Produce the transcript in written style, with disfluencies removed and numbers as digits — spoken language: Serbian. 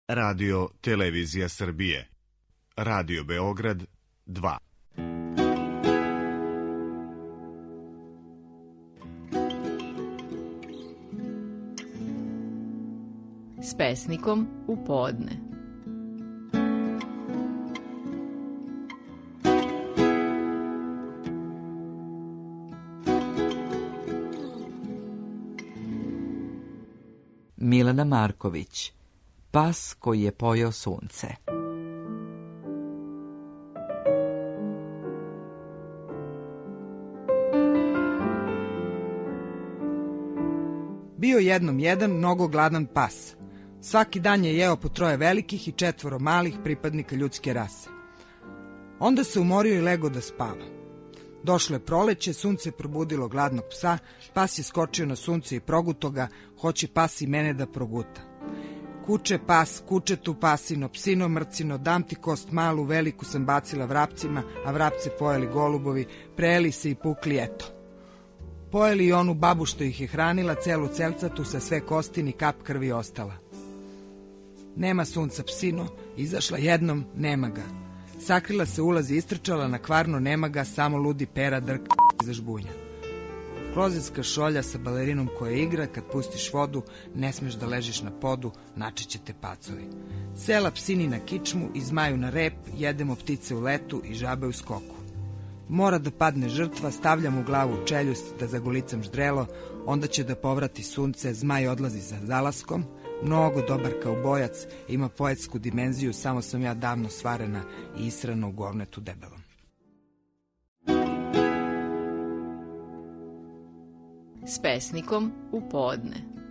Radio Televizija Srbije. Radio Beograd 2. S pesnikom u podne. Milena Marković. Pas koji je pojeo sunce. Bio jednom jedan mnogo gladan pas. Svaki dan je jeo po 3 velikih i 4 malih pripadnika ljudske rase. Onda se umorio i legao da spava. Došlo je proleće, sunce probudilo gladnog psa, pas je skočio na sunce i proguto ga, hoće pas i mene da proguta. Kuče pas, kuče tu pasino, psino mrcino, dam ti kost malu, veliku sam bacila vrapcima, a vrapce pojeli golubovi, prejeli se i pukli, eto. Pojeli i onu babu što ih je hranila, celu celcatu sa sve kosti, ni kap krvi ostala. Nema sunca psino, izašla jednom, nema ga. Sakrila se ulazi, istrčala na kvarno, nema ga, samo ludi pera drk za žbunja. Klozetska šolja sa balerinom koja igra, kad pustiš vodu, ne smeš da ležiš na podu, načiće te pacovi. Sela psini na kičmu i zmaju na rep, jedemo ptice u letu i žabe u skoku. Mora da padne žrtva, stavljam u glavu čeljust da zagolicam ždrelo, onda će da povrati sunce, zmaj odlazi za zalaskom, mnogo dobar kao bojac, ima poetsku dimenziju, samo sam ja davno svarena i israna u govnetu debelom. S pesnikom u podne.